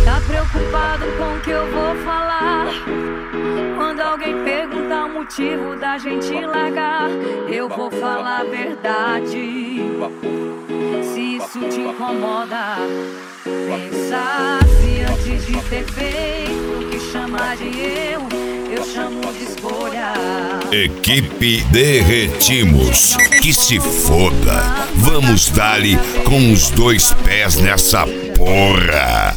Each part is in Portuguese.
Tá preocupado com o que eu vou falar? Quando alguém perguntar o motivo da gente largar, eu vou falar a verdade. Se isso te incomoda, pensa se antes de ter feito o que chamar de eu chamo de escolha. Equipe Derretimos, que se foda. Vamos dar-lhe com os dois pés nessa porra.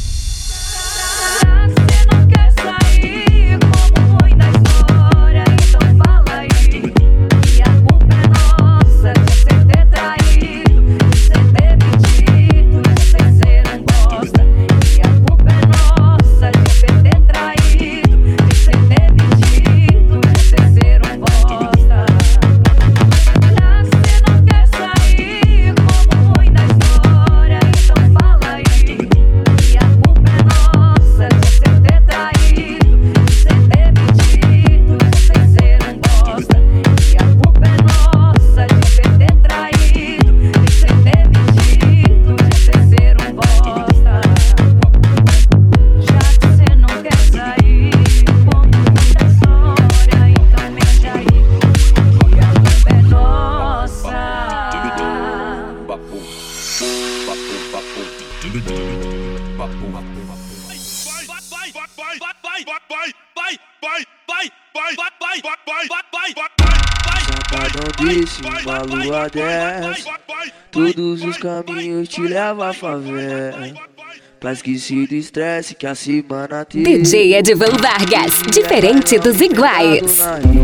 Não deixe uma lua dessa. Todos os caminhos te levam à favela. Pra esquecer do estresse que a semana tem. DJ Edivan Vargas, diferente dos iguais.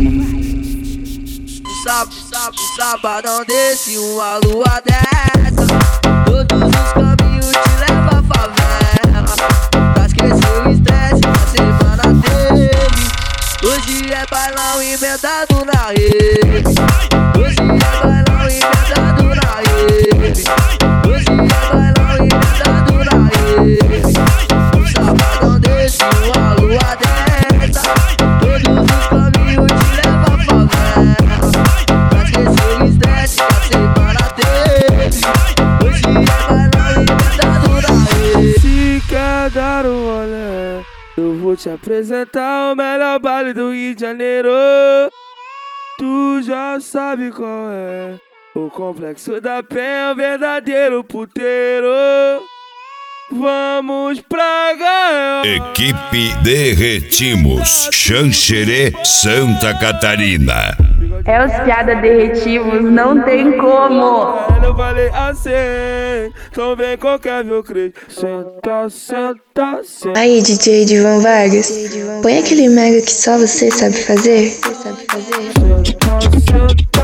Sabadão desse, uma lua dessa. Todos os caminhos te levam à favela. Pra esquecer o estresse que a semana teve. Hoje é bailão emendado na rede. Hoje é bailão emendado na rede. Hoje é bailão emendado na rede. Sabadão desse, uma lua dessa. Todos os caminhos te levam à favela. Pra esquecer o estresse que a semana teve. Hoje é bailão emendado na rede. Se quer dar um rolê, eu vou te apresentar o melhor baile do Rio de Janeiro. Tu já sabe qual é. O Complexo da Penha, verdadeiro puteiro. Vamos pra ganhar. Equipe Derretimos, Xanxerê, Santa Catarina. É os piada derretivos, não tem como. Eu falei assim, então vem qualquer meu crente. Senta, senta, senta. Aí, DJ Edivan Vargas, põe aquele mega que só você sabe fazer. Senta, senta.